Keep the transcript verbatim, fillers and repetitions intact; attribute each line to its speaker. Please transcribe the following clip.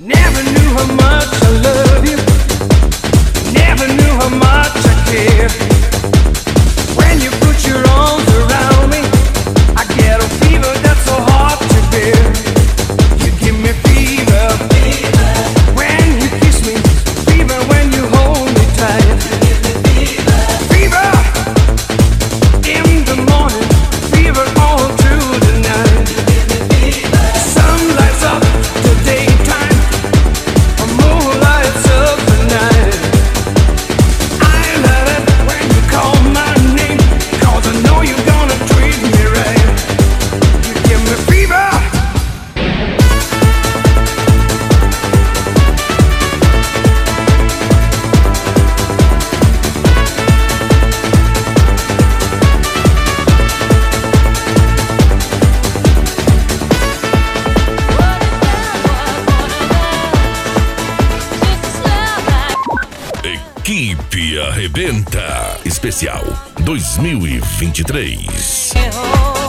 Speaker 1: Never knew how much I love you. Never knew how much I care. When you put your arms around me, I get a fever that's so hard to bear. You give me fever, fever. When you kiss me, fever when you hold me tight. Fever, fever in the morning, fever all through the night. Sun lights up the daytime, a moon lights up the night. I love it when you call my name, 'cause I know you're gonna treat me right. You give me fever.
Speaker 2: Equipe Arrebenta Especial dois mil e vinte e três.